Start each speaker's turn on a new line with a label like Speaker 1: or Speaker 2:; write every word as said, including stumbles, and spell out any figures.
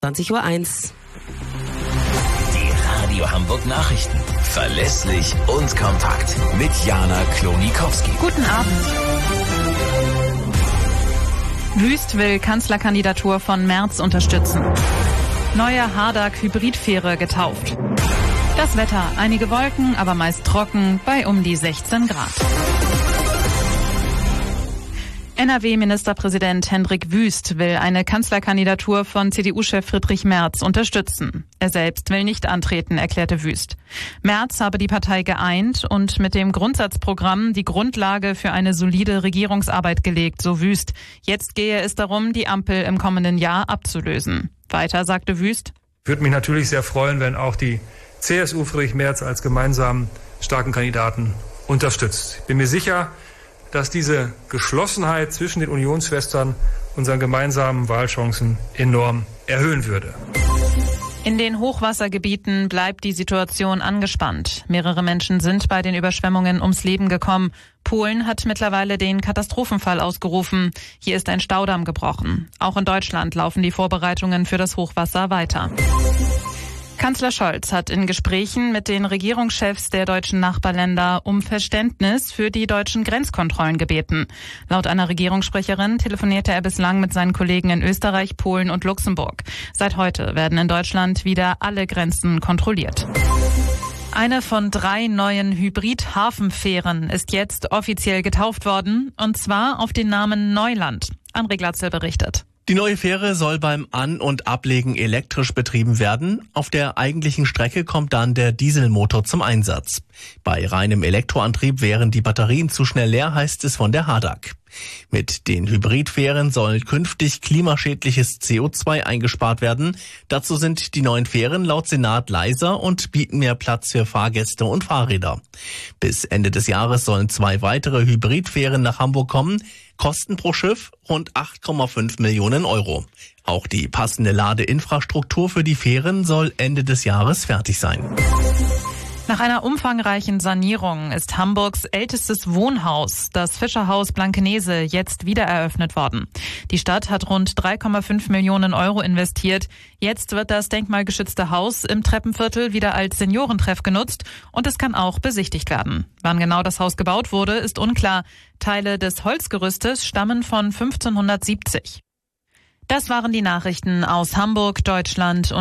Speaker 1: zwanzig Uhr eins.
Speaker 2: Die Radio Hamburg Nachrichten. Verlässlich und kompakt. Mit Jana Klonikowski.
Speaker 3: Guten Abend. Wüst will Kanzlerkandidatur von Merz unterstützen. Neue Hardag-Hybridfähre getauft. Das Wetter, einige Wolken, aber meist trocken bei um die sechzehn Grad. N R W-Ministerpräsident Hendrik Wüst will eine Kanzlerkandidatur von C D U-Chef Friedrich Merz unterstützen. Er selbst will nicht antreten, erklärte Wüst. Merz habe die Partei geeint und mit dem Grundsatzprogramm die Grundlage für eine solide Regierungsarbeit gelegt, so Wüst. Jetzt gehe es darum, die Ampel im kommenden Jahr abzulösen. Weiter sagte Wüst:
Speaker 4: Würde mich natürlich sehr freuen, wenn auch die C S U Friedrich Merz als gemeinsamen starken Kandidaten unterstützt. Ich bin mir sicher, dass diese Geschlossenheit zwischen den Unionsschwestern unseren gemeinsamen Wahlchancen enorm erhöhen würde.
Speaker 3: In den Hochwassergebieten bleibt die Situation angespannt. Mehrere Menschen sind bei den Überschwemmungen ums Leben gekommen. Polen hat mittlerweile den Katastrophenfall ausgerufen. Hier ist ein Staudamm gebrochen. Auch in Deutschland laufen die Vorbereitungen für das Hochwasser weiter. Kanzler Scholz hat in Gesprächen mit den Regierungschefs der deutschen Nachbarländer um Verständnis für die deutschen Grenzkontrollen gebeten. Laut einer Regierungssprecherin telefonierte er bislang mit seinen Kollegen in Österreich, Polen und Luxemburg. Seit heute werden in Deutschland wieder alle Grenzen kontrolliert. Eine von drei neuen Hybrid-Hafenfähren ist jetzt offiziell getauft worden, und zwar auf den Namen Neuland. André Glatzel berichtet.
Speaker 5: Die neue Fähre soll beim An- und Ablegen elektrisch betrieben werden. Auf der eigentlichen Strecke kommt dann der Dieselmotor zum Einsatz. Bei reinem Elektroantrieb wären die Batterien zu schnell leer, heißt es von der Hardag. Mit den Hybridfähren soll künftig klimaschädliches C O zwei eingespart werden. Dazu sind die neuen Fähren laut Senat leiser und bieten mehr Platz für Fahrgäste und Fahrräder. Bis Ende des Jahres sollen zwei weitere Hybridfähren nach Hamburg kommen. Kosten pro Schiff rund acht Komma fünf Millionen Euro. Auch die passende Ladeinfrastruktur für die Fähren soll Ende des Jahres fertig sein.
Speaker 3: Nach einer umfangreichen Sanierung ist Hamburgs ältestes Wohnhaus, das Fischerhaus Blankenese, jetzt wieder eröffnet worden. Die Stadt hat rund drei Komma fünf Millionen Euro investiert. Jetzt wird das denkmalgeschützte Haus im Treppenviertel wieder als Seniorentreff genutzt und es kann auch besichtigt werden. Wann genau das Haus gebaut wurde, ist unklar. Teile des Holzgerüstes stammen von fünfzehnhundertsiebzig. Das waren die Nachrichten aus Hamburg, Deutschland und